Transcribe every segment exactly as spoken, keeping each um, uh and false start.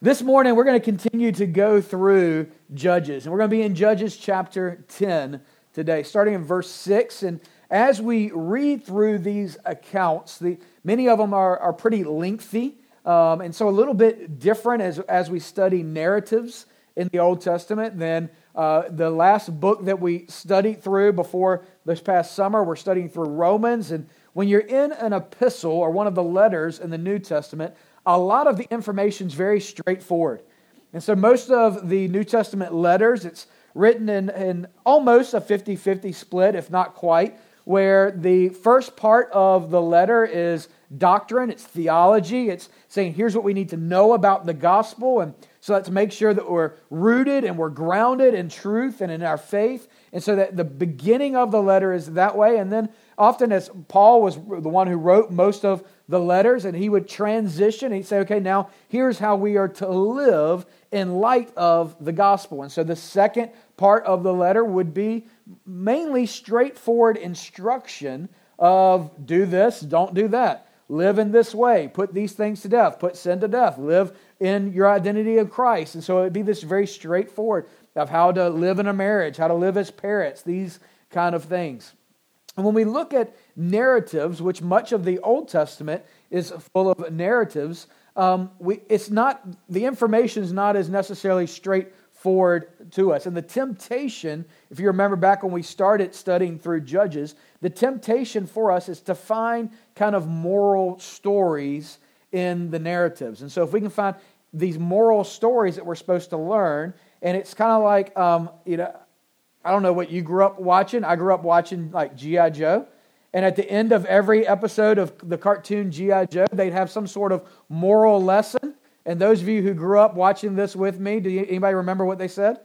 This morning, we're going to continue to go through Judges, and we're going to be in Judges chapter ten today, starting in verse six. And as we read through these accounts, the, many of them are, are pretty lengthy, um, and so a little bit different as, as we study narratives in the Old Testament than uh, the last book that we studied through before this past summer. We're studying through Romans, and when you're in an epistle or one of the letters in the New Testament, a lot of the information is very straightforward. And so most of the New Testament letters, it's written in, in almost a fifty-fifty split, if not quite, where the first part of the letter is doctrine, it's theology, it's saying here's what we need to know about the gospel, and so let's make sure that we're rooted and we're grounded in truth and in our faith. And so that the beginning of the letter is that way, and then often as Paul was the one who wrote most of the letters, and he would transition, and he'd say, okay, now here's how we are to live in light of the gospel. And so the second part of the letter would be mainly straightforward instruction of do this, don't do that. Live in this way, put these things to death, put sin to death, live in your identity of Christ. And so it would be this very straightforward of how to live in a marriage, how to live as parents, these kind of things. And when we look at narratives, which much of the Old Testament is full of narratives, um, we, it's not, the information is not as necessarily straightforward to us. And the temptation, if you remember back when we started studying through Judges, the temptation for us is to find kind of moral stories in the narratives. And so if we can find these moral stories that we're supposed to learn, and it's kind of like, um, you know, I don't know what you grew up watching. I grew up watching like G I. Joe. And at the end of every episode of the cartoon G I. Joe, they'd have some sort of moral lesson. And those of you who grew up watching this with me, do you, anybody remember what they said?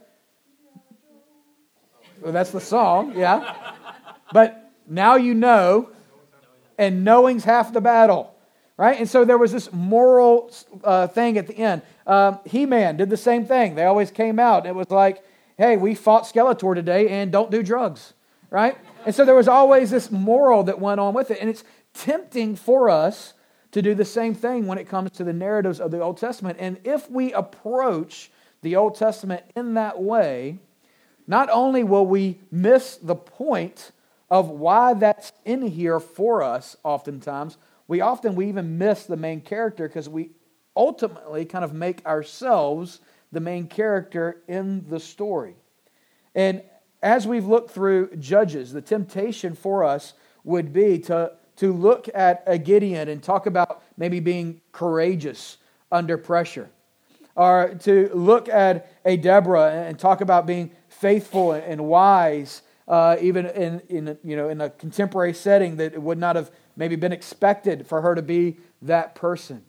Well, that's the song, yeah. But now you know, and knowing's half the battle, right? And so there was this moral uh, thing at the end. Um, He-Man did the same thing. They always came out. It was like, hey, we fought Skeletor today and don't do drugs, right? And so there was always this moral that went on with it. And it's tempting for us to do the same thing when it comes to the narratives of the Old Testament. And if we approach the Old Testament in that way, not only will we miss the point of why that's in here for us oftentimes, we often we even miss the main character because we ultimately kind of make ourselves the main character in the story. And as we've looked through Judges, the temptation for us would be to, to look at a Gideon and talk about maybe being courageous under pressure. Or to look at a Deborah and talk about being faithful and wise, uh, even in, in, you know, in a contemporary setting that it would not have maybe been expected for her to be that person.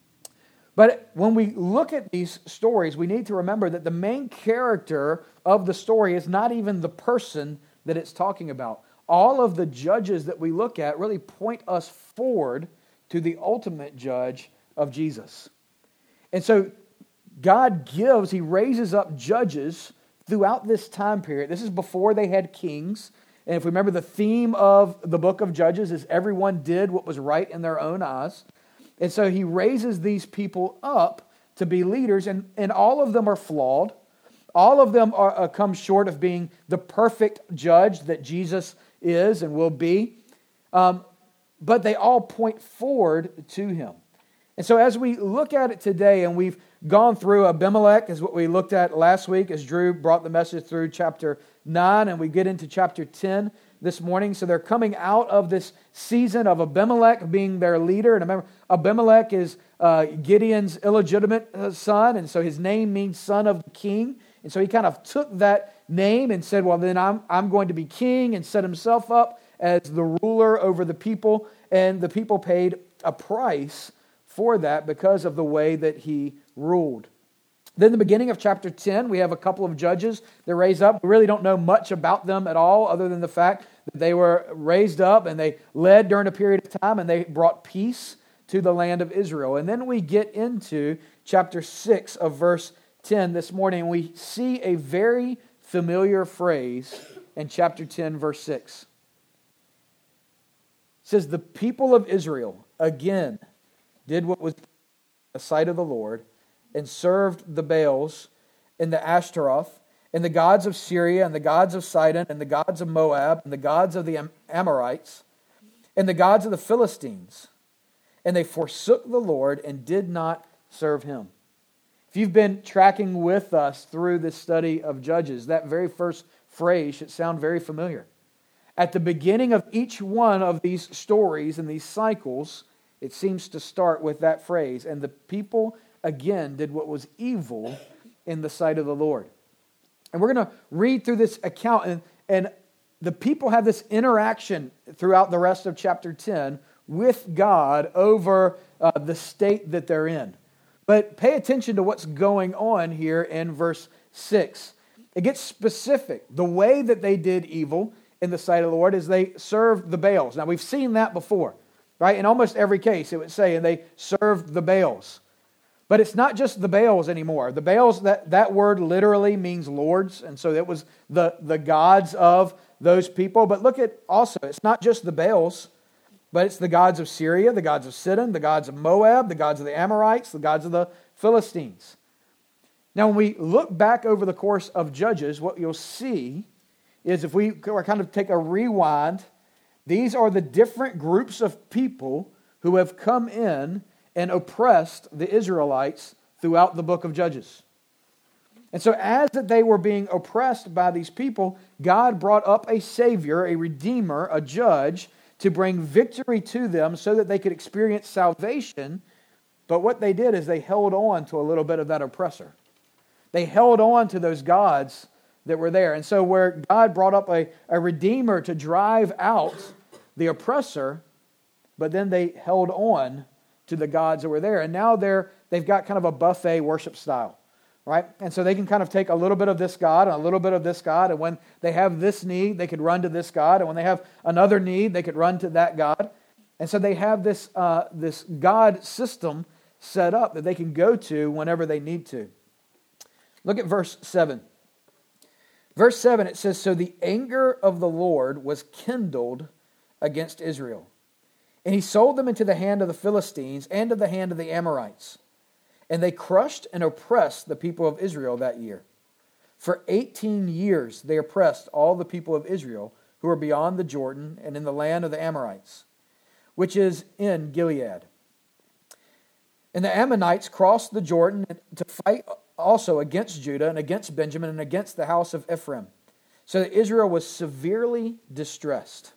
But when we look at these stories, we need to remember that the main character of the story is not even the person that it's talking about. All of the judges that we look at really point us forward to the ultimate judge of Jesus. And so God gives, He raises up judges throughout this time period. This is before they had kings. And if we remember, the theme of the book of Judges is everyone did what was right in their own eyes. And so He raises these people up to be leaders, and, and all of them are flawed. All of them are uh, come short of being the perfect judge that Jesus is and will be. Um, but they all point forward to Him. And so as we look at it today, and we've gone through Abimelech, is what we looked at last week, as Drew brought the message through chapter nine, and we get into chapter ten this morning. So they're coming out of this season of Abimelech being their leader. And remember, Abimelech is uh, Gideon's illegitimate uh, son, and so his name means son of the king. And so he kind of took that name and said, well, then I'm, I'm going to be king, and set himself up as the ruler over the people. And the people paid a price for that because of the way that he ruled. Then the beginning of chapter ten, we have a couple of judges that raise up. We really don't know much about them at all, other than the fact that they were raised up and they led during a period of time, and they brought peace to the land of Israel. And then we get into chapter six of verse ten this morning, and we see a very familiar phrase in chapter ten, verse six. It says, the people of Israel, again, did what was in the sight of the Lord, and served the Baals and the Ashtaroth, and the gods of Syria, and the gods of Sidon, and the gods of Moab, and the gods of the Am- Amorites, and the gods of the Philistines. And they forsook the Lord and did not serve him. If you've been tracking with us through this study of Judges, that very first phrase should sound very familiar. At the beginning of each one of these stories and these cycles, it seems to start with that phrase. And the people, again, did what was evil in the sight of the Lord. And we're going to read through this account, and, and the people have this interaction throughout the rest of chapter ten with God over uh, the state that they're in. But pay attention to what's going on here in verse six. It gets specific. The way that they did evil in the sight of the Lord is they served the Baals. Now, we've seen that before, right? In almost every case, it would say, and they served the Baals. But it's not just the Baals anymore. The Baals, that, that word literally means lords, and so it was the, the gods of those people. But look at also, it's not just the Baals, but it's the gods of Syria, the gods of Sidon, the gods of Moab, the gods of the Amorites, the gods of the Philistines. Now, when we look back over the course of Judges, what you'll see is if we kind of take a rewind, these are the different groups of people who have come in and oppressed the Israelites throughout the book of Judges. And so as that they were being oppressed by these people, God brought up a Savior, a Redeemer, a Judge, to bring victory to them so that they could experience salvation. But what they did is they held on to a little bit of that oppressor. They held on to those gods that were there. And so where God brought up a, a Redeemer to drive out the oppressor, but then they held on to the gods that were there. And now they're, they've got kind of a buffet worship style, right? And so they can kind of take a little bit of this God and a little bit of this God. And when they have this need, they could run to this God. And when they have another need, they could run to that God. And so they have this, uh, this God system set up that they can go to whenever they need to. Look at verse seven. Verse seven, it says, "So the anger of the Lord was kindled against Israel, and he sold them into the hand of the Philistines and to the hand of the Amorites. And they crushed and oppressed the people of Israel that year. For eighteen years they oppressed all the people of Israel who were beyond the Jordan and in the land of the Amorites, which is in Gilead. And the Ammonites crossed the Jordan to fight also against Judah and against Benjamin and against the house of Ephraim, so that Israel was severely distressed."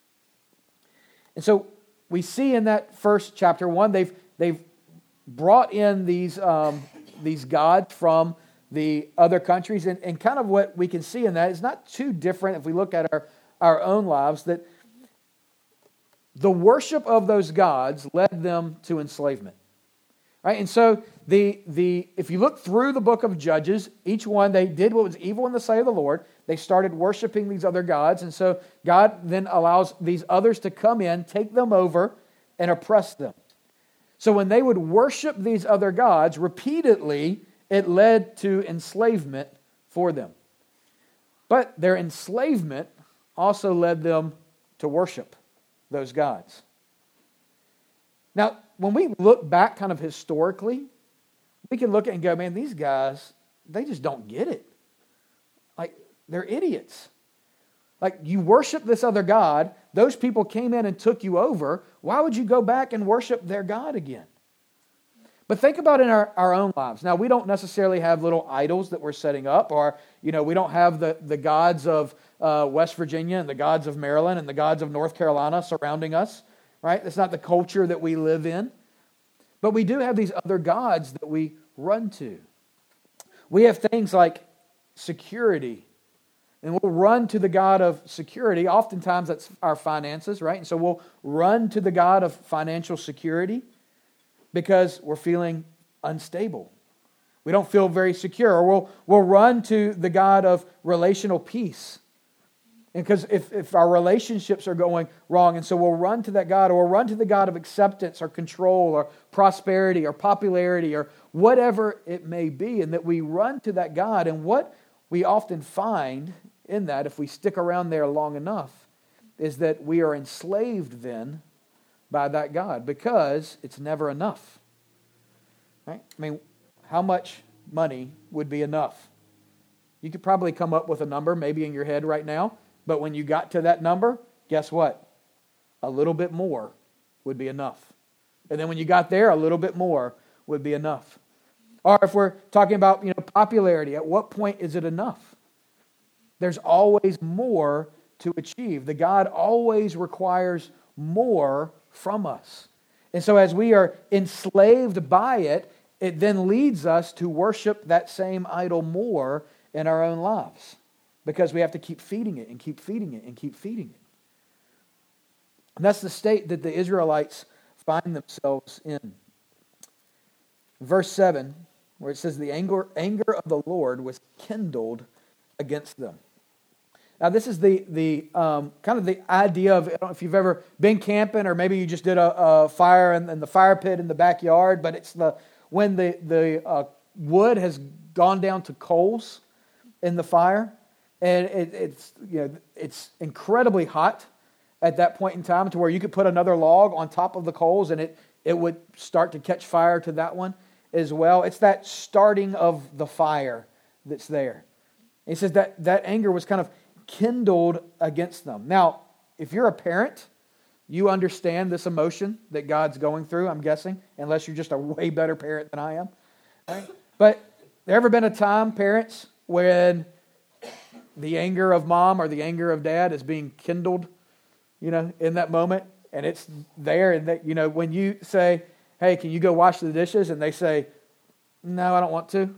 And so we see in that first chapter, one, they've they've brought in these um, these gods from the other countries, and, and kind of what we can see in that is not too different if we look at our, our own lives, that the worship of those gods led them to enslavement. Right? And so the the if you look through the book of Judges, each one, they did what was evil in the sight of the Lord. They started worshiping these other gods, and so God then allows these others to come in, take them over, and oppress them. So when they would worship these other gods repeatedly, it led to enslavement for them. But their enslavement also led them to worship those gods. Now, when we look back kind of historically, we can look at it and go, man, these guys, they just don't get it. Like, they're idiots. Like, you worship this other God, those people came in and took you over, why would you go back and worship their God again? But think about in our, our own lives. Now, we don't necessarily have little idols that we're setting up, or, you know, we don't have the, the gods of uh, West Virginia and the gods of Maryland and the gods of North Carolina surrounding us, right? That's not the culture that we live in. But we do have these other gods that we run to. We have things like security, and we'll run to the God of security. Oftentimes that's our finances, right? And so we'll run to the God of financial security because we're feeling unstable. We don't feel very secure. Or we'll, we'll run to the God of relational peace. And because if, if our relationships are going wrong, and so we'll run to that God, or we'll run to the God of acceptance or control or prosperity or popularity or whatever it may be, and that we run to that God. And what we often find in that, if we stick around there long enough, is that we are enslaved then by that God because it's never enough. Right? I mean, how much money would be enough? You could probably come up with a number maybe in your head right now, but when you got to that number, guess what? A little bit more would be enough. And then when you got there, a little bit more would be enough. Or if we're talking about, you know, popularity, at what point is it enough? There's always more to achieve. The God always requires more from us. And so as we are enslaved by it, it then leads us to worship that same idol more in our own lives, because we have to keep feeding it and keep feeding it and keep feeding it. And that's the state that the Israelites find themselves in. Verse seven, where it says, the anger, anger of the Lord was kindled against them. Now this is the the um, kind of the idea of, I don't know if you've ever been camping, or maybe you just did a, a fire in, in the fire pit in the backyard, but it's the when the, the uh, wood has gone down to coals in the fire, and it, it's you know it's incredibly hot at that point in time, to where you could put another log on top of the coals and it it would start to catch fire to that one as well. It's that starting of the fire that's there. He says that that anger was kind of kindled against them. Now, if you're a parent, you understand this emotion that God's going through, I'm guessing, unless you're just a way better parent than I am. Right? But there ever been a time, parents, when the anger of mom or the anger of dad is being kindled, you know, in that moment, and it's there, and that, you know, when you say, hey, can you go wash the dishes? And they say, no, I don't want to.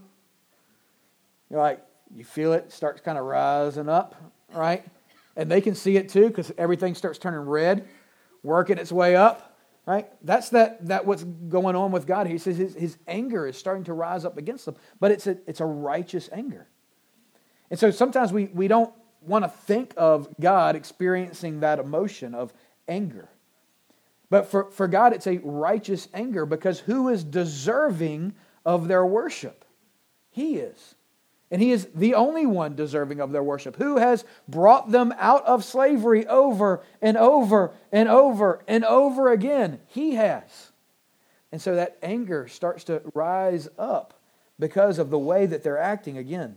You're like, you feel it starts kind of rising up, right? And they can see it too, because everything starts turning red, working its way up, right? That's that that what's going on with God. He says his, his anger is starting to rise up against them, but it's a, it's a righteous anger. And so sometimes we, we don't want to think of God experiencing that emotion of anger. But for, for God, it's a righteous anger, because who is deserving of their worship? He is. And He is the only one deserving of their worship, who has brought them out of slavery over and over and over and over again. He has. And so that anger starts to rise up because of the way that they're acting again.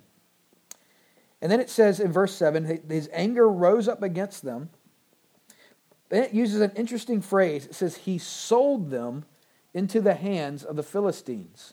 And then it says in verse seven, his anger rose up against them. Then it uses an interesting phrase. It says, he sold them into the hands of the Philistines.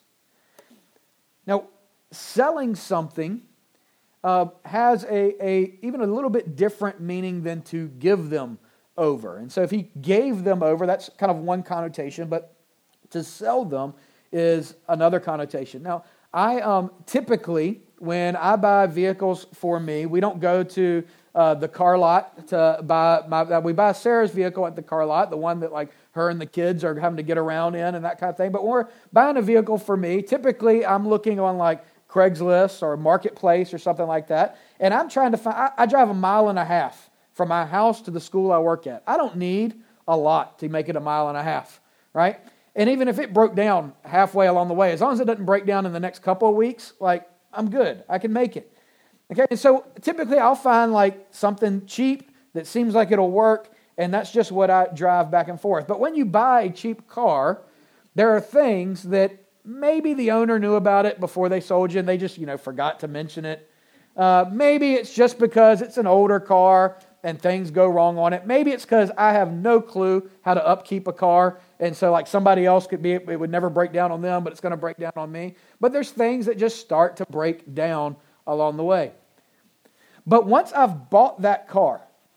Now, selling something uh, has a, a even a little bit different meaning than to give them over. And so if he gave them over, that's kind of one connotation, but to sell them is another connotation. Now, I um, typically, when I buy vehicles for me, we don't go to uh, the car lot to buy my. We buy Sarah's vehicle at the car lot, the one that like her and the kids are having to get around in and that kind of thing. But when we're buying a vehicle for me, typically I'm looking on like Craigslist or Marketplace or something like that, and I'm trying to find. I, I drive a mile and a half from my house to the school I work at. I don't need a lot to make it a mile and a half, right? And even if it broke down halfway along the way, as long as it doesn't break down in the next couple of weeks, like, I'm good. I can make it. Okay, and so typically I'll find like something cheap that seems like it'll work, and that's just what I drive back and forth. But when you buy a cheap car, there are things that maybe the owner knew about it before they sold you, and they just, you know, forgot to mention it. Uh, maybe it's just because it's an older car and things go wrong on it. Maybe it's because I have no clue how to upkeep a car, and so like somebody else could be, it would never break down on them, but it's going to break down on me. But there's things that just start to break down along the way. But once I've bought that car,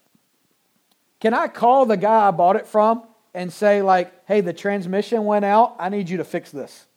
can I call the guy I bought it from and say like, hey, the transmission went out, I need you to fix this?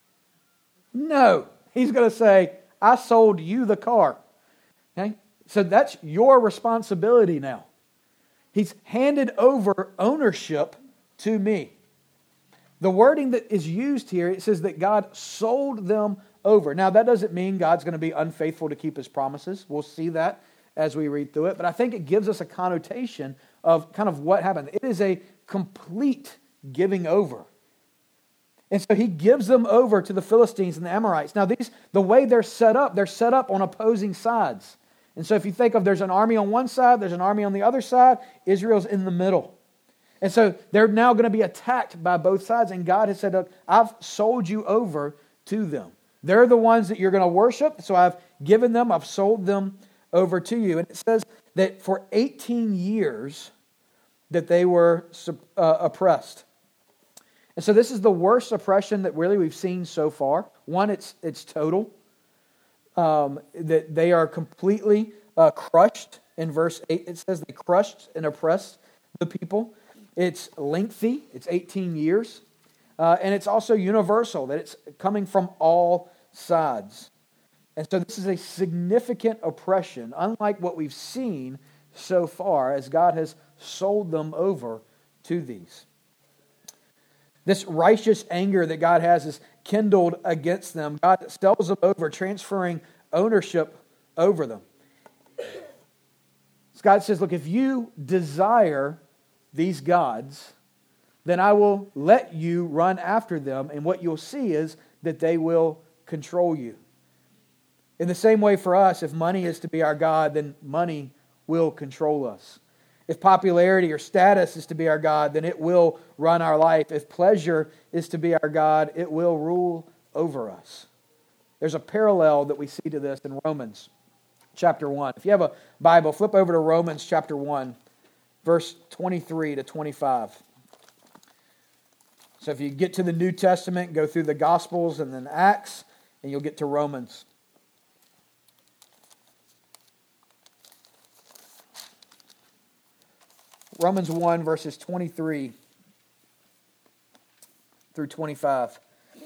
No. He's going to say, I sold you the car. Okay? So that's your responsibility now. He's handed over ownership to me. The wording that is used here, it says that God sold them over. Now, that doesn't mean God's going to be unfaithful to keep His promises. We'll see that as we read through it. But I think it gives us a connotation of kind of what happened. It is a complete giving over. And so He gives them over to the Philistines and the Amorites. Now, these the way they're set up, they're set up on opposing sides. And so if you think of there's an army on one side, there's an army on the other side, Israel's in the middle. And so they're now going to be attacked by both sides. And God has said, look, I've sold you over to them. They're the ones that you're going to worship, so I've given them, I've sold them over to you. And it says that for eighteen years that they were uh, oppressed. And so this is the worst oppression that really we've seen so far. One, it's it's total. Um, that they are completely uh, crushed. In verse eight, it says they crushed and oppressed the people. It's lengthy. It's eighteen years. Uh, and it's also universal, that it's coming from all sides. And so this is a significant oppression, unlike what we've seen so far, as God has sold them over to these. This righteous anger that God has is kindled against them. God sells them over, transferring ownership over them. God says, look, if you desire these gods, then I will let you run after them, and what you'll see is that they will control you. In the same way for us, if money is to be our God, then money will control us. If popularity or status is to be our God, then it will run our life. If pleasure is to be our God, it will rule over us. There's a parallel that we see to this in Romans chapter one. If you have a Bible, flip over to Romans chapter one, verse twenty-three to twenty-five. So if you get to the New Testament, go through the Gospels and then Acts, and you'll get to Romans. Romans one, verses twenty-three through twenty-five.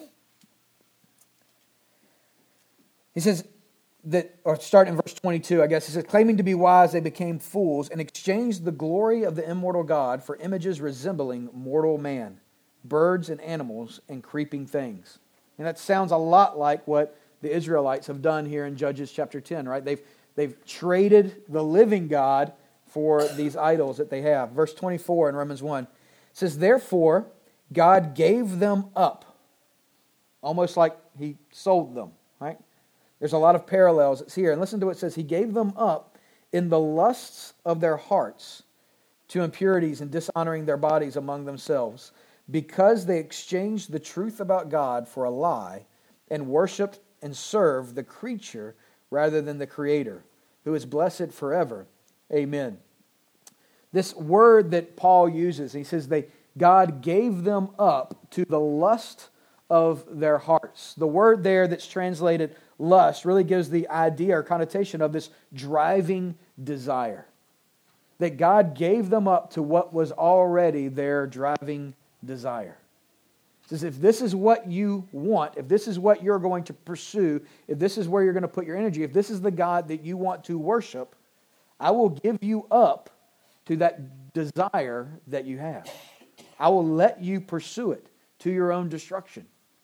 He says that, or start in verse twenty-two, I guess. He says, claiming to be wise, they became fools and exchanged the glory of the immortal God for images resembling mortal man, birds and animals and creeping things. And that sounds a lot like what the Israelites have done here in Judges chapter ten, right? They've, they've traded the living God for these idols that they have. Verse twenty-four in Romans one says, therefore, God gave them up, almost like He sold them, right? There's a lot of parallels it's here. And listen to what it says. He gave them up in the lusts of their hearts to impurities and dishonoring their bodies among themselves, because they exchanged the truth about God for a lie and worshiped and served the creature rather than the Creator, who is blessed forever. Amen. This word that Paul uses, he says they God gave them up to the lust of their hearts. The word there that's translated lust really gives the idea or connotation of this driving desire. That God gave them up to what was already their driving desire. It says, if this is what you want, if this is what you're going to pursue, if this is where you're going to put your energy, if this is the God that you want to worship, I will give you up to that desire that you have. I will let you pursue it to your own destruction.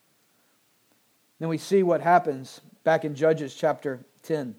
Then we see what happens back in Judges chapter ten.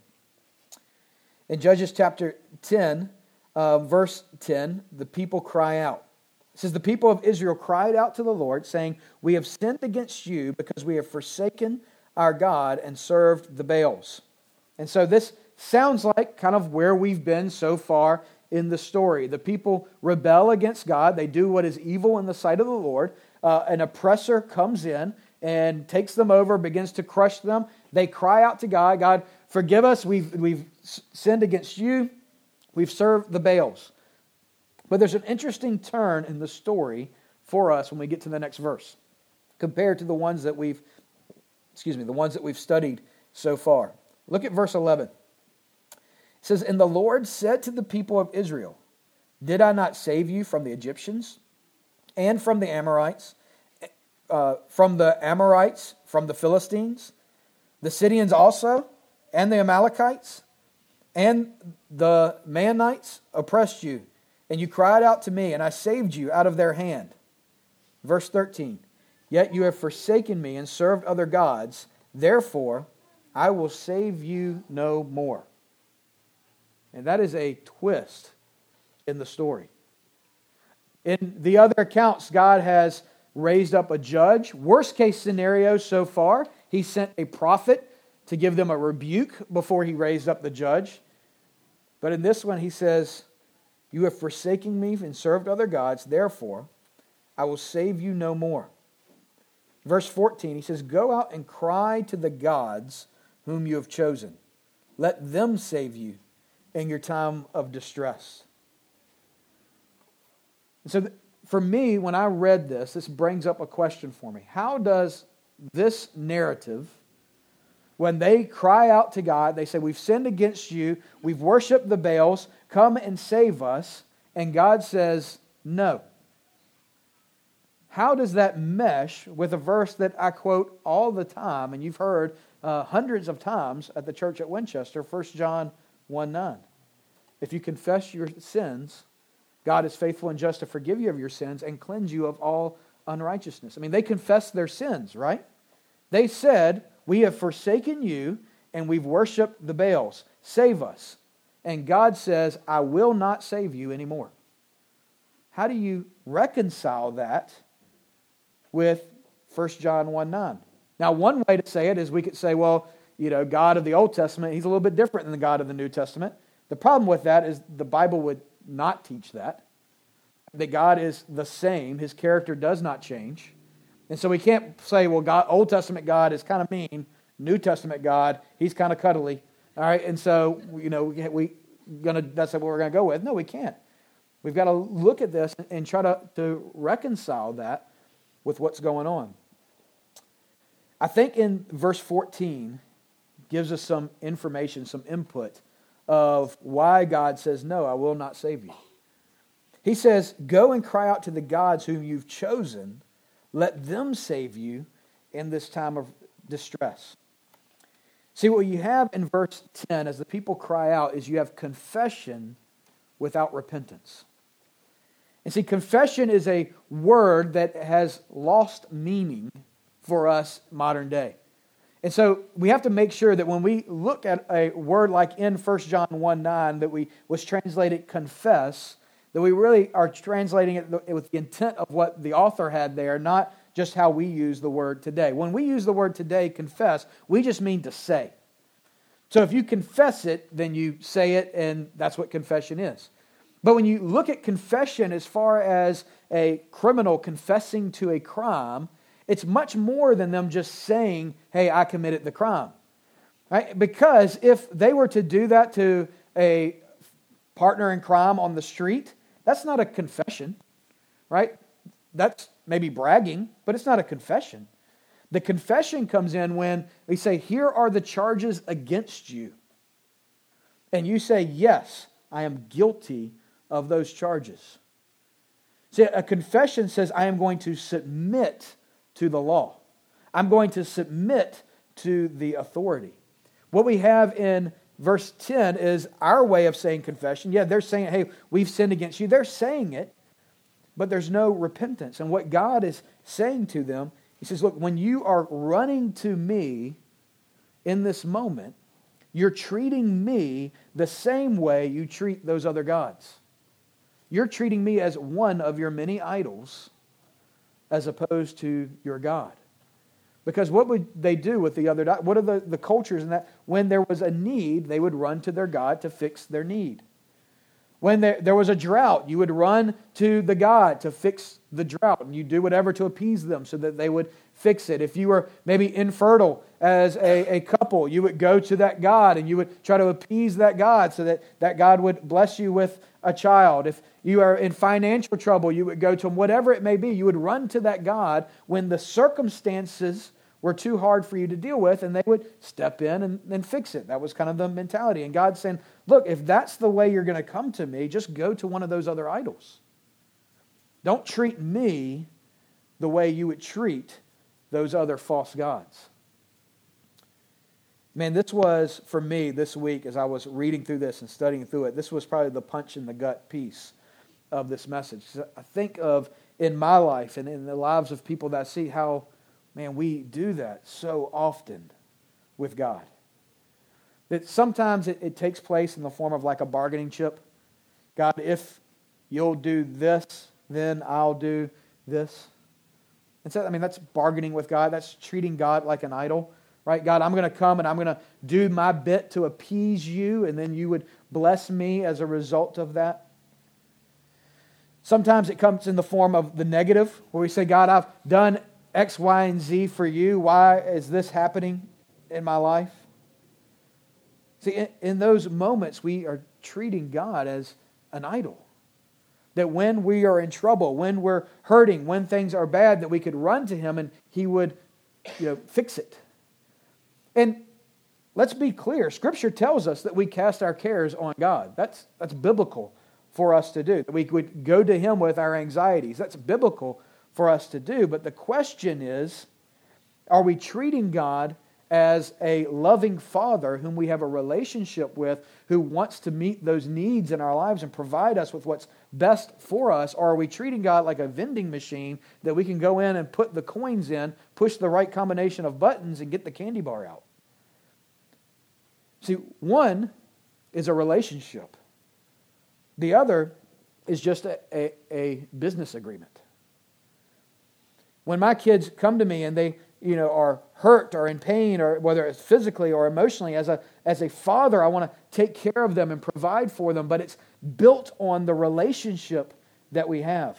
In Judges chapter ten, uh, verse ten, the people cry out. It says, the people of Israel cried out to the Lord, saying, we have sinned against you because we have forsaken our God and served the Baals. And so this sounds like kind of where we've been so far in the story. The people rebel against God. They do what is evil in the sight of the Lord. Uh, an oppressor comes in and takes them over, begins to crush them. They cry out to God, God, forgive us. We've, we've sinned against you. We've served the Baals. But there's an interesting turn in the story for us when we get to the next verse, compared to the ones that we've, excuse me, the ones that we've studied so far. Look at verse eleven. It says, and the Lord said to the people of Israel, did I not save you from the Egyptians and from the Amorites, uh, from the Amorites, from the Philistines, the Sidonians also, and the Amalekites, and the Maonites oppressed you, and you cried out to me, and I saved you out of their hand. Verse thirteen, yet you have forsaken me and served other gods, therefore I will save you no more. And that is a twist in the story. In the other accounts, God has raised up a judge. Worst case scenario so far, He sent a prophet to give them a rebuke before He raised up the judge. But in this one, He says, you have forsaken me and served other gods, therefore I will save you no more. Verse fourteen, he says, "Go out and cry to the gods whom you have chosen. Let them save you in your time of distress." And so for me, when I read this, this brings up a question for me. How does this narrative, when they cry out to God, they say, "We've sinned against you, we've worshipped the Baals, come and save us," and God says, "No." How does that mesh with a verse that I quote all the time, and you've heard uh, hundreds of times at the church at Winchester, First John one nine? "If you confess your sins, God is faithful and just to forgive you of your sins and cleanse you of all unrighteousness." I mean, they confessed their sins, right? They said, "We have forsaken you and we've worshipped the Baals. Save us." And God says, "I will not save you anymore." How do you reconcile that with First John one nine? Now, one way to say it is we could say, well, you know, God of the Old Testament, he's a little bit different than the God of the New Testament. The problem with that is the Bible would not teach that. That God is the same. His character does not change. And so we can't say, well, God, Old Testament God is kind of mean. New Testament God, he's kind of cuddly. All right, and so, you know, we, we gonna that's what we're going to go with. No, we can't. We've got to look at this and try to, to reconcile that with what's going on. I think in verse fourteen gives us some information, some input of why God says, "No, I will not save you." He says, "Go and cry out to the gods whom you've chosen. Let them save you in this time of distress." See, what you have in verse ten as the people cry out is you have confession without repentance. And see, confession is a word that has lost meaning for us modern day. And so we have to make sure that when we look at a word like in First John one nine that we was translated confess, that we really are translating it with the intent of what the author had there, not just how we use the word today. When we use the word today, confess, we just mean to say. So if you confess it, then you say it, and that's what confession is. But when you look at confession as far as a criminal confessing to a crime, it's much more than them just saying, "Hey, I committed the crime." Right? Because if they were to do that to a partner in crime on the street, that's not a confession, right? That's maybe bragging, but it's not a confession. The confession comes in when we say, "Here are the charges against you." And you say, "Yes, I am guilty of those charges." See, a confession says, "I am going to submit to the law. I'm going to submit to the authority." What we have in verse ten is our way of saying confession. Yeah, they're saying, "Hey, we've sinned against you." They're saying it, but there's no repentance. And what God is saying to them, He says, "Look, when you are running to me in this moment, you're treating me the same way you treat those other gods. You're treating me as one of your many idols as opposed to your God." Because what would they do with the other? What are the, the cultures in that? When there was a need, they would run to their God to fix their need. When there, there was a drought, you would run to the God to fix the drought, and you do whatever to appease them so that they would fix it. If you were maybe infertile as a, a couple, you would go to that God and you would try to appease that God so that that God would bless you with a child. If you are in financial trouble, you would go to him. Whatever it may be, you would run to that God when the circumstances were too hard for you to deal with, and they would step in and, and fix it. That was kind of the mentality. And God's saying, look, if that's the way you're going to come to me, just go to one of those other idols. Don't treat me the way you would treat those other false gods. Man, this was, for me, this week, as I was reading through this and studying through it, this was probably the punch in the gut piece of this message. I think of, in my life and in the lives of people that I see, how, man, we do that so often with God. That sometimes it, it takes place in the form of like a bargaining chip. God, if you'll do this, then I'll do this. And so, I mean, that's bargaining with God. That's treating God like an idol. Right? God, I'm going to come and I'm going to do my bit to appease you, and then you would bless me as a result of that. Sometimes it comes in the form of the negative, where we say, God, I've done X, Y, and Z for you. Why is this happening in my life? See, in, in those moments, we are treating God as an idol. That when we are in trouble, when we're hurting, when things are bad, that we could run to Him and He would, you know, fix it. And let's be clear. Scripture tells us that we cast our cares on God. That's, that's biblical for us to do. That we would go to Him with our anxieties. That's biblical for us to do. But the question is, are we treating God as a loving Father whom we have a relationship with, who wants to meet those needs in our lives and provide us with what's best for us? Or are we treating God like a vending machine that we can go in and put the coins in, push the right combination of buttons, and get the candy bar out? See, one is a relationship. The other is just a, a, a business agreement. When my kids come to me and they, you know, are hurt or in pain, or whether it's physically or emotionally, as a as a father, I want to take care of them and provide for them, but it's built on the relationship that we have.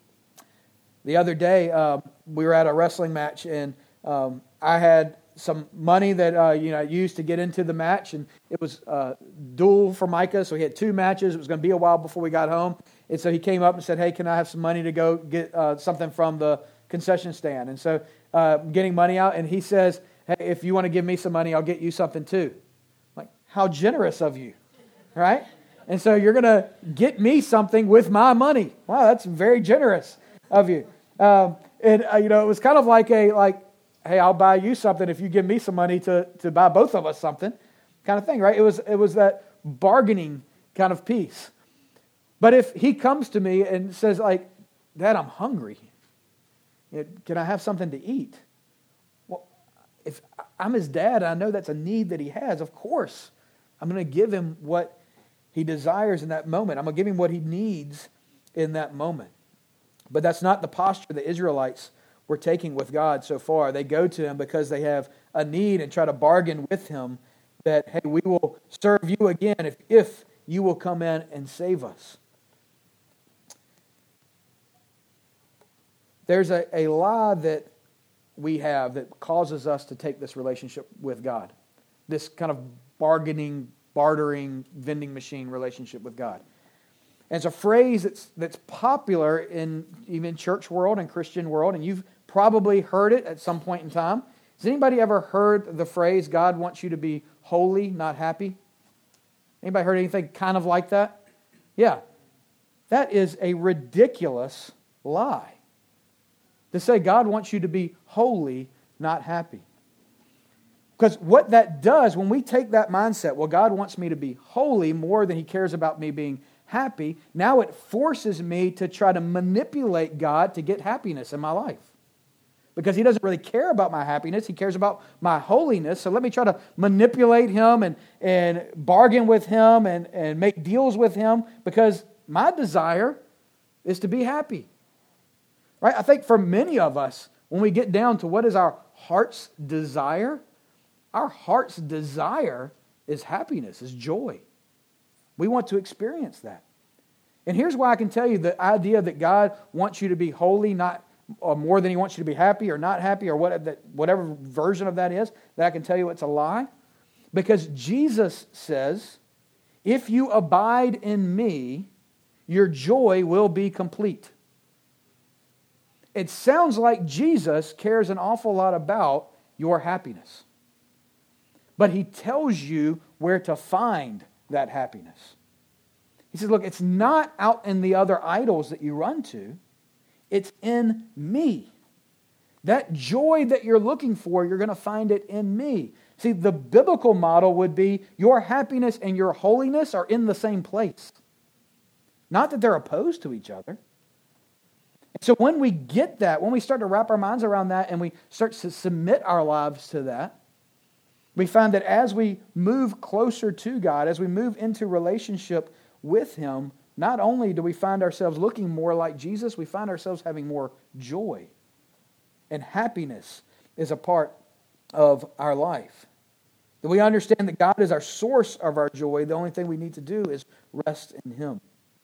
The other day, uh, we were at a wrestling match, and um, I had some money that uh, you know I used to get into the match, and it was uh, dual for Micah, so he had two matches. It was going to be a while before we got home, and so he came up and said, "Hey, can I have some money to go get uh, something from the concession stand?" And so uh, getting money out, and he says, "Hey, if you want to give me some money, I'll get you something too." I'm like, how generous of you, right? And so you're going to get me something with my money. Wow, that's very generous of you. Um, and uh, you know, it was kind of like a like, hey, I'll buy you something if you give me some money to to buy both of us something, kind of thing, right? It was it was that bargaining kind of piece. But if he comes to me and says, like, "Dad, I'm hungry. Can I have something to eat?" Well, if I'm his dad and I know that's a need that he has, of course, I'm going to give him what he desires in that moment. I'm going to give him what he needs in that moment. But that's not the posture the Israelites were taking with God so far. They go to Him because they have a need and try to bargain with Him that, hey, we will serve you again if, if you will come in and save us. There's a, a lie that we have that causes us to take this relationship with God, this kind of bargaining, bartering, vending machine relationship with God. And it's a phrase that's that's popular in even church world and Christian world, and you've probably heard it at some point in time. Has anybody ever heard the phrase, "God wants you to be holy, not happy"? Anybody heard anything kind of like that? Yeah. That is a ridiculous lie. To say God wants you to be holy, not happy. Because what that does, when we take that mindset, well, God wants me to be holy more than He cares about me being happy, now it forces me to try to manipulate God to get happiness in my life. Because He doesn't really care about my happiness, He cares about my holiness. So let me try to manipulate Him and, and bargain with Him and, and make deals with Him, because my desire is to be happy. Right? I think for many of us, when we get down to what is our heart's desire, our heart's desire is happiness, is joy. We want to experience that. And here's why I can tell you the idea that God wants you to be holy, not or more than He wants you to be happy or not happy, or what, that, whatever version of that is, that I can tell you it's a lie. Because Jesus says, if you abide in me, your joy will be complete. It sounds like Jesus cares an awful lot about your happiness. But He tells you where to find that happiness. He says, look, it's not out in the other idols that you run to. It's in me. That joy that you're looking for, you're going to find it in me. See, the biblical model would be your happiness and your holiness are in the same place. Not that they're opposed to each other. So when we get that, when we start to wrap our minds around that and we start to submit our lives to that, we find that as we move closer to God, as we move into relationship with Him, not only do we find ourselves looking more like Jesus, we find ourselves having more joy. And happiness is a part of our life. That we understand that God is our source of our joy. The only thing we need to do is rest in Him.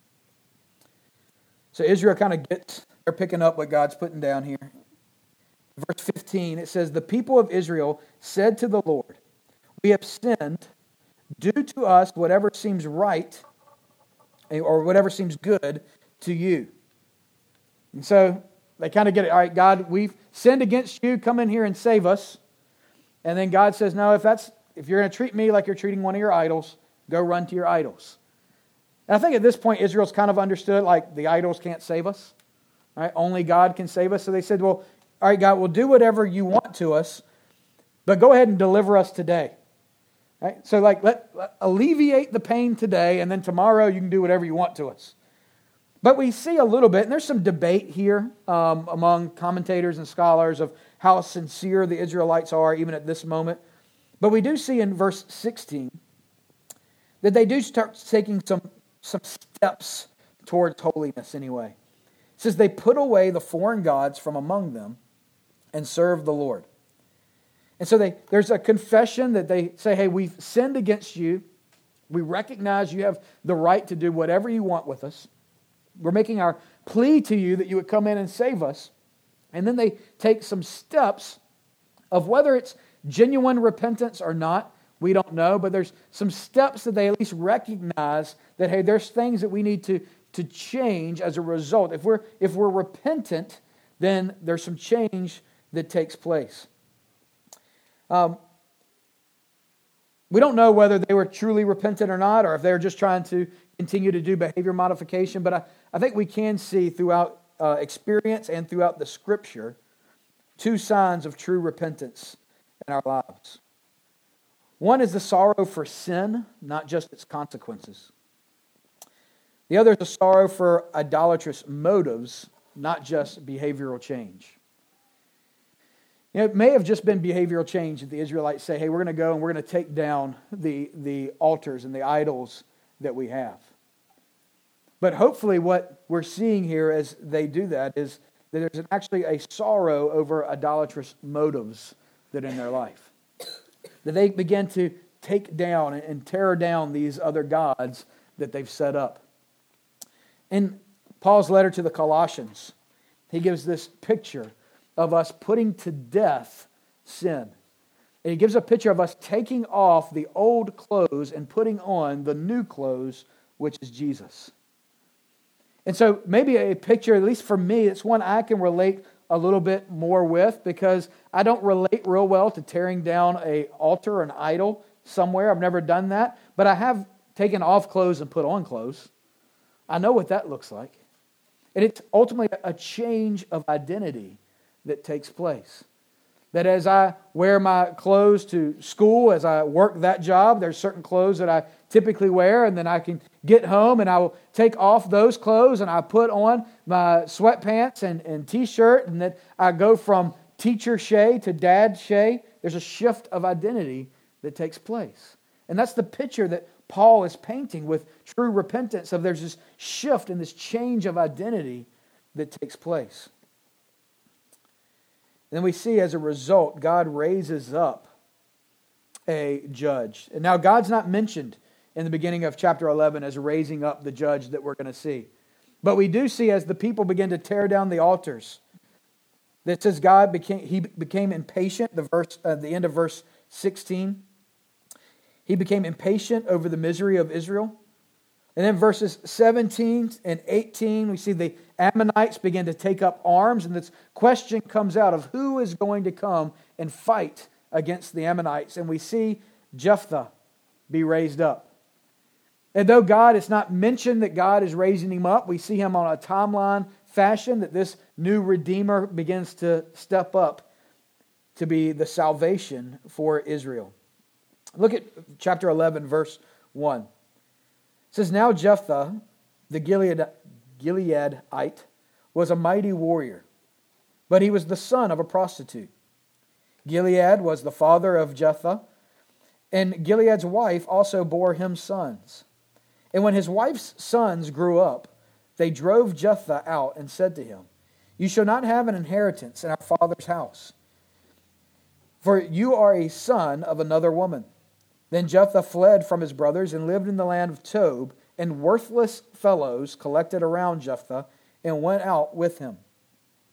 So Israel kind of gets, they're picking up what God's putting down here. verse fifteen, it says, the people of Israel said to the Lord, we have sinned. Do to us whatever seems right or whatever seems good to you. And so they kind of get it. All right, God, we've sinned against you. Come in here and save us. And then God says, no, if that's if you're going to treat me like you're treating one of your idols, go run to your idols. And I think at this point, Israel's kind of understood, like, the idols can't save us. Right? Only God can save us. So they said, well, all right, God, we'll do whatever you want to us, but go ahead and deliver us today. Right? So, like, let, let alleviate the pain today, and then tomorrow you can do whatever you want to us. But we see a little bit, and there's some debate here um, among commentators and scholars of how sincere the Israelites are, even at this moment. But we do see in verse sixteen that they do start taking some, some steps towards holiness anyway. It says they put away the foreign gods from among them and serve the Lord. And so they, there's a confession that they say, hey, we've sinned against you. We recognize you have the right to do whatever you want with us. We're making our plea to you that you would come in and save us. And then they take some steps of whether it's genuine repentance or not, we don't know, but there's some steps that they at least recognize that, hey, there's things that we need to, to change as a result. If we're, if we're repentant, then there's some change that takes place. Um, we don't know whether they were truly repentant or not, or if they were just trying to continue to do behavior modification, but I, I think we can see throughout uh, experience and throughout the Scripture two signs of true repentance in our lives. One is the sorrow for sin, not just its consequences. The other is a sorrow for idolatrous motives, not just behavioral change. You know, it may have just been behavioral change that the Israelites say, hey, we're going to go and we're going to take down the, the altars and the idols that we have. But hopefully what we're seeing here as they do that is that there's actually a sorrow over idolatrous motives that are in their life. That they begin to take down and tear down these other gods that they've set up. In Paul's letter to the Colossians, he gives this picture of us putting to death sin. And he gives a picture of us taking off the old clothes and putting on the new clothes, which is Jesus. And so maybe a picture, at least for me, it's one I can relate a little bit more with, because I don't relate real well to tearing down an altar or an idol somewhere. I've never done that. But I have taken off clothes and put on clothes. I know what that looks like. And it's ultimately a change of identity that takes place. That as I wear my clothes to school, as I work that job, there's certain clothes that I typically wear, and then I can get home and I will take off those clothes and I put on my sweatpants and, and t-shirt, and then I go from teacher Shay to dad Shay. There's a shift of identity that takes place. And that's the picture that Paul is painting with true repentance, of there's this shift and this change of identity that takes place. And then we see as a result, God raises up a judge. And now God's not mentioned in the beginning of chapter eleven as raising up the judge that we're going to see. But we do see as the people begin to tear down the altars, that says God became, he became impatient, the verse, uh, the end of verse sixteen. He became impatient over the misery of Israel. And then verses seventeen and eighteen, we see the Ammonites begin to take up arms, and this question comes out of who is going to come and fight against the Ammonites. And we see Jephthah be raised up. And though God, it's not mentioned that God is raising him up, we see him on a timeline fashion, that this new Redeemer begins to step up to be the salvation for Israel. Look at chapter eleven, verse one. It says, now Jephthah, the Gilead, Gileadite, was a mighty warrior, but he was the son of a prostitute. Gilead was the father of Jephthah, and Gilead's wife also bore him sons. And when his wife's sons grew up, they drove Jephthah out and said to him, you shall not have an inheritance in our father's house, for you are a son of another woman. Then Jephthah fled from his brothers and lived in the land of Tob, and worthless fellows collected around Jephthah and went out with him.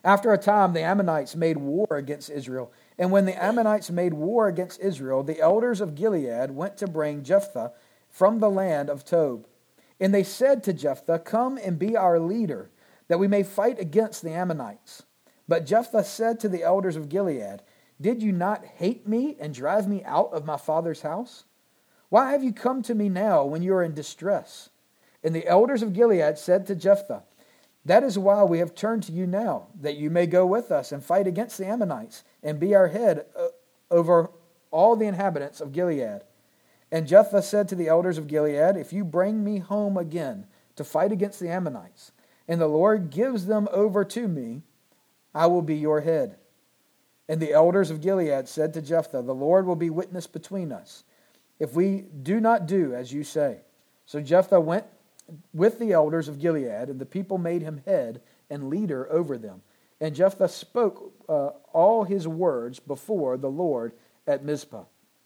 After a time, the Ammonites made war against Israel. And when the Ammonites made war against Israel, the elders of Gilead went to bring Jephthah from the land of Tob. And they said to Jephthah, "Come and be our leader, that we may fight against the Ammonites." But Jephthah said to the elders of Gilead, "Did you not hate me and drive me out of my father's house? Why have you come to me now when you are in distress?" And the elders of Gilead said to Jephthah, "That is why we have turned to you now, that you may go with us and fight against the Ammonites, and be our head over all the inhabitants of Gilead." And Jephthah said to the elders of Gilead, "If you bring me home again to fight against the Ammonites, and the Lord gives them over to me, I will be your head." And the elders of Gilead said to Jephthah, "The Lord will be witness between us, if we do not do as you say." So Jephthah went with the elders of Gilead, and the people made him head and leader over them. And Jephthah spoke uh, all his words before the Lord at Mizpah.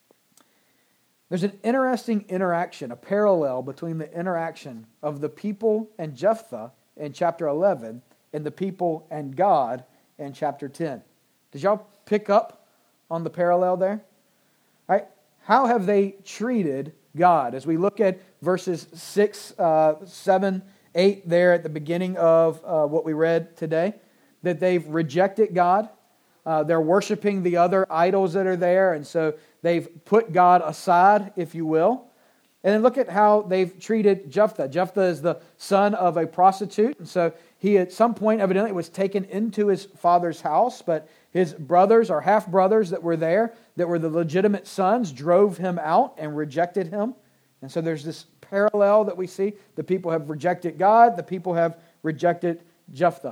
There's an interesting interaction, a parallel between the interaction of the people and Jephthah in chapter eleven and the people and God in chapter ten. Did y'all pick up on the parallel there? All right? How have they treated God? As we look at verses six, uh, seven, eight there at the beginning of uh, what we read today, that they've rejected God. Uh, they're worshiping the other idols that are there, and so they've put God aside, if you will. And then look at how they've treated Jephthah. Jephthah is the son of a prostitute, and so he at some point evidently was taken into his father's house, but his brothers or half-brothers that were there, that were the legitimate sons, drove him out and rejected him. And so there's this parallel that we see. The people have rejected God. The people have rejected Jephthah.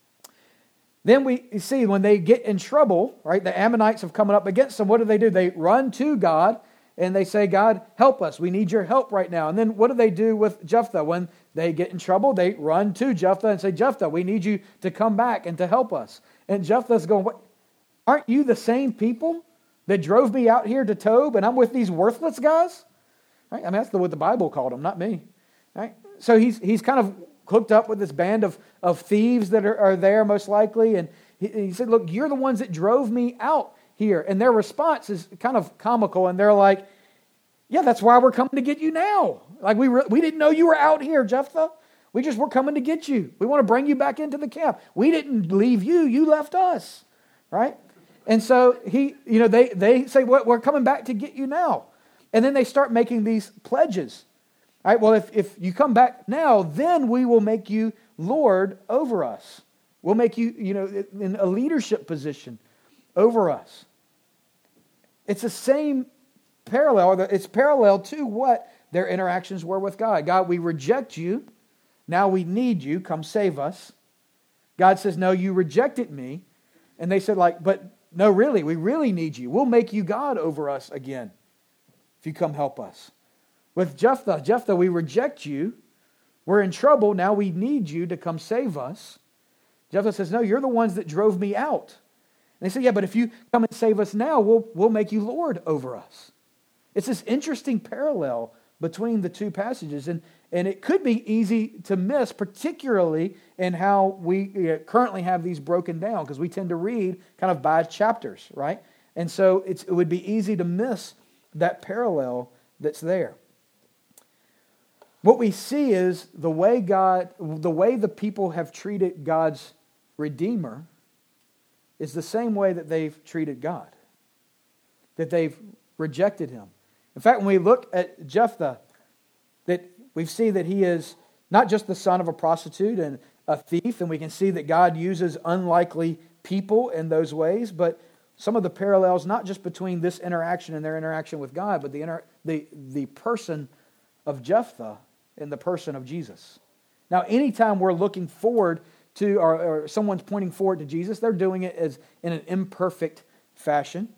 Then we see when they get in trouble, right, the Ammonites have come up against them. What do they do? They run to God and they say, "God, help us. We need your help right now." And then what do they do with Jephthah? When they get in trouble, they run to Jephthah and say, "Jephthah, we need you to come back and to help us." And Jephthah's going, "What? Aren't you the same people that drove me out here to Tob, and I'm with these worthless guys?" Right? I mean, that's what the Bible called them, not me. Right? So he's he's kind of hooked up with this band of, of thieves that are, are there most likely. And he, he said, "Look, you're the ones that drove me out here." And their response is kind of comical. And they're like, "Yeah, that's why we're coming to get you now. Like we, re- we didn't know you were out here, Jephthah. We just were coming to get you. We want to bring you back into the camp. We didn't leave you. You left us." Right? And so he, you know, they, they say, well, "We're coming back to get you now." And then they start making these pledges. All right, well, if, if you come back now, then we will make you Lord over us. We'll make you, you know, in a leadership position over us. It's the same parallel. It's parallel to what their interactions were with God. God, we reject you. Now we need you. Come save us. God says, "No, you rejected me." And they said, like, "But no, really, we really need you. We'll make you God over us again if you come help us." With Jephthah, Jephthah, we reject you. We're in trouble. Now we need you to come save us. Jephthah says, "No, you're the ones that drove me out." And they say, "Yeah, but if you come and save us now, we'll, we'll make you Lord over us." It's this interesting parallel between the two passages. And, and it could be easy to miss, particularly in how we currently have these broken down, because we tend to read kind of by chapters, right? And so it's, it would be easy to miss that parallel that's there. What we see is the way God, the way the people have treated God's Redeemer is the same way that they've treated God, that they've rejected him. In fact, when we look at Jephthah, that we see that he is not just the son of a prostitute and a thief, and we can see that God uses unlikely people in those ways, but some of the parallels, not just between this interaction and their interaction with God, but the inter- the, the person of Jephthah in the person of Jesus. Now, anytime we're looking forward to, or, or someone's pointing forward to Jesus, they're doing it as in an imperfect fashion.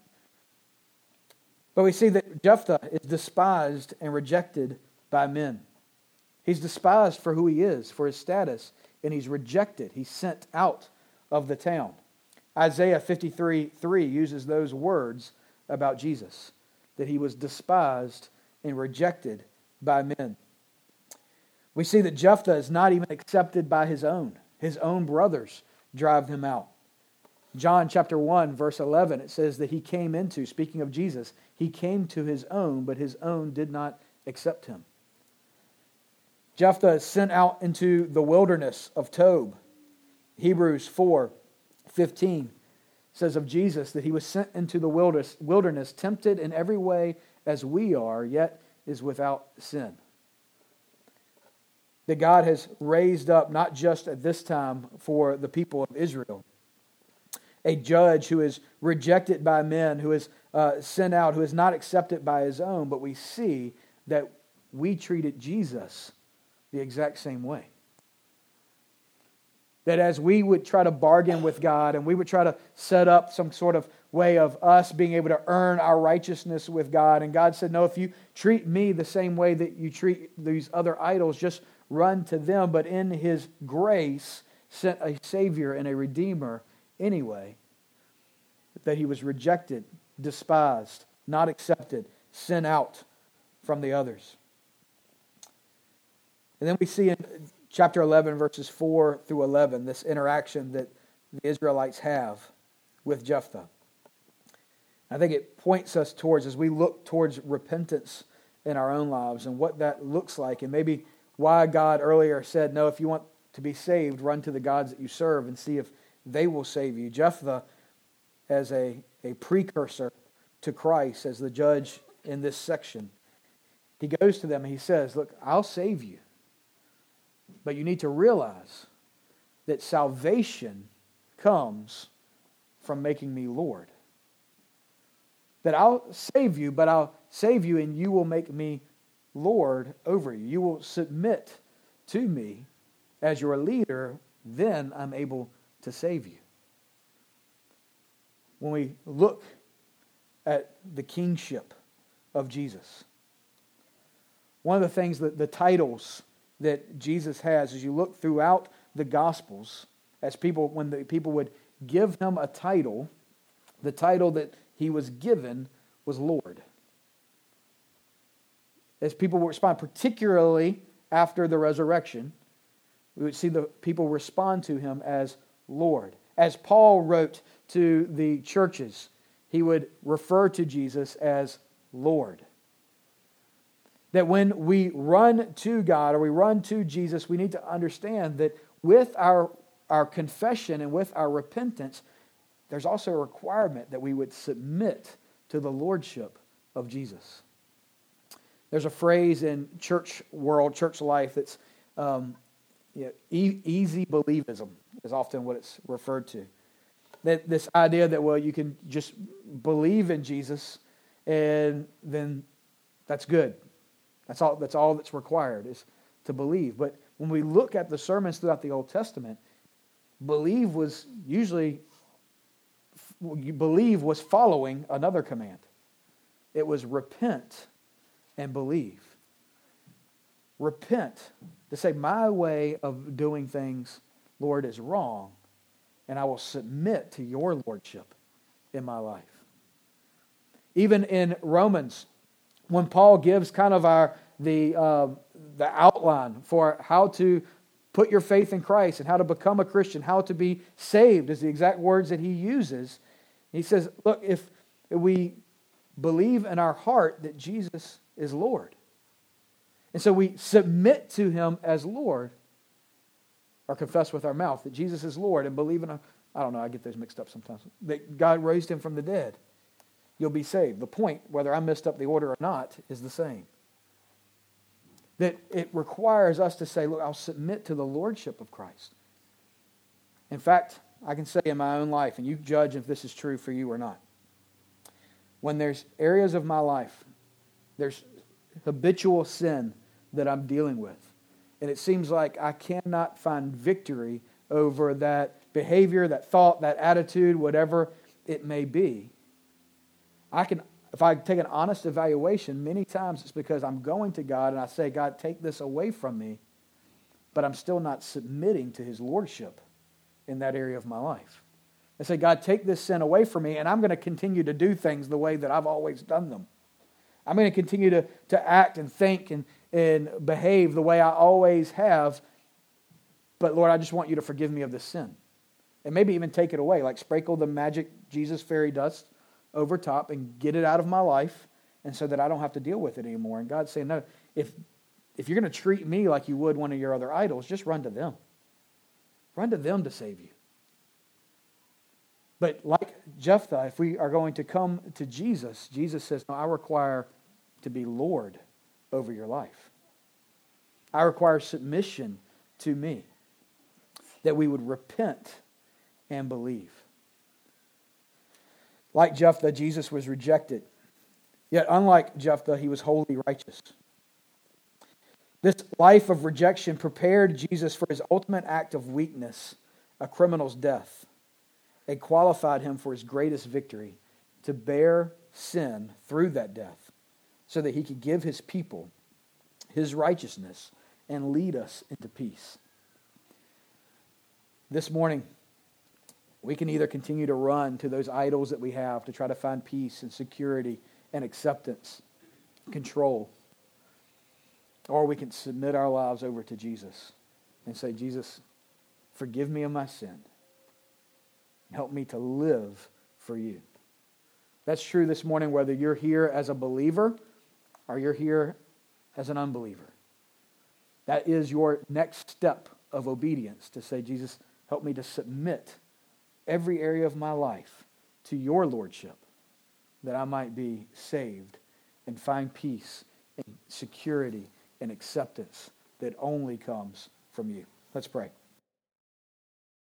But we see that Jephthah is despised and rejected by men. He's despised for who he is, for his status, and he's rejected. He's sent out of the town. Isaiah fifty-three three uses those words about Jesus, that he was despised and rejected by men. We see that Jephthah is not even accepted by his own. His own brothers drive them out. John chapter one, verse eleven, it says that he came into, speaking of Jesus, he came to his own, but his own did not accept him. Jephthah is sent out into the wilderness of Tob. Hebrews four fifteen says of Jesus that he was sent into the wilderness, wilderness, tempted in every way as we are, yet is without sin. That God has raised up, not just at this time for the people of Israel, a judge who is rejected by men, who is uh, sent out, who is not accepted by his own, but we see that we treated Jesus the exact same way. That as we would try to bargain with God and we would try to set up some sort of way of us being able to earn our righteousness with God, and God said, no, if you treat me the same way that you treat these other idols, just run to them. But in his grace sent a Savior and a Redeemer anyway, that he was rejected, despised, not accepted, sent out from the others. And then we see in chapter eleven, verses four through eleven, this interaction that the Israelites have with Jephthah. I think it points us towards, as we look towards repentance in our own lives and what that looks like, and maybe why God earlier said, no, if you want to be saved, run to the gods that you serve and see if they will save you. Jephthah, as a, a precursor to Christ, as the judge in this section, he goes to them and he says, look, I'll save you. But you need to realize that salvation comes from making me Lord. That I'll save you, but I'll save you and you will make me Lord over you. You will submit to me as your leader, then I'm able to save you. When we look at the kingship of Jesus, one of the things that the titles that Jesus has, as you look throughout the Gospels, as people, when the people would give him a title, the title that he was given was Lord. As people would respond, particularly after the resurrection, we would see the people respond to him as Lord. As Paul wrote to the churches, he would refer to Jesus as Lord. That when we run to God or we run to Jesus, we need to understand that with our, our confession and with our repentance, there's also a requirement that we would submit to the lordship of Jesus. There's a phrase in church world, church life, that's um, you know, e- easy believism is often what it's referred to. That this idea that, well, you can just believe in Jesus and then that's good. That's all, that's all that's required is to believe. But when we look at the sermons throughout the Old Testament, believe was usually, you believe was following another command. It was repent and believe. Repent, to say my way of doing things, Lord, is wrong, and I will submit to your lordship in my life. Even in Romans, when Paul gives kind of our the uh, the outline for how to put your faith in Christ and how to become a Christian, how to be saved, is the exact words that he uses. He says, look, if we believe in our heart that Jesus is Lord, and so we submit to him as Lord, or confess with our mouth that Jesus is Lord, and believe in our, I don't know, I get those mixed up sometimes, that God raised him from the dead, you'll be saved. The point, whether I messed up the order or not, is the same. That it requires us to say, look, I'll submit to the lordship of Christ. In fact, I can say in my own life, and you judge if this is true for you or not. When there's areas of my life, there's habitual sin that I'm dealing with, and it seems like I cannot find victory over that behavior, that thought, that attitude, whatever it may be, I can, if I take an honest evaluation, many times it's because I'm going to God and I say, God, take this away from me, but I'm still not submitting to his lordship in that area of my life. I say, God, take this sin away from me, and I'm going to continue to do things the way that I've always done them. I'm going to continue to, to act and think and, and behave the way I always have, but Lord, I just want you to forgive me of this sin. And maybe even take it away, like sprinkle the magic Jesus fairy dust over top and get it out of my life, and so that I don't have to deal with it anymore. And God's saying, no, if, if you're going to treat me like you would one of your other idols, just run to them. Run to them to save you. But like Jephthah, if we are going to come to Jesus, Jesus says, no, I require to be Lord over your life. I require submission to me, that we would repent and believe. Like Jephthah, Jesus was rejected. Yet unlike Jephthah, he was wholly righteous. This life of rejection prepared Jesus for his ultimate act of weakness, a criminal's death, and qualified him for his greatest victory, to bear sin through that death, so that he could give his people his righteousness and lead us into peace. This morning, we can either continue to run to those idols that we have to try to find peace and security and acceptance, control, or we can submit our lives over to Jesus and say, Jesus, forgive me of my sin. Help me to live for you. That's true this morning, whether you're here as a believer or you're here as an unbeliever. That is your next step of obedience, to say, Jesus, help me to submit every area of my life to your lordship, that I might be saved and find peace and security and acceptance that only comes from you. Let's pray.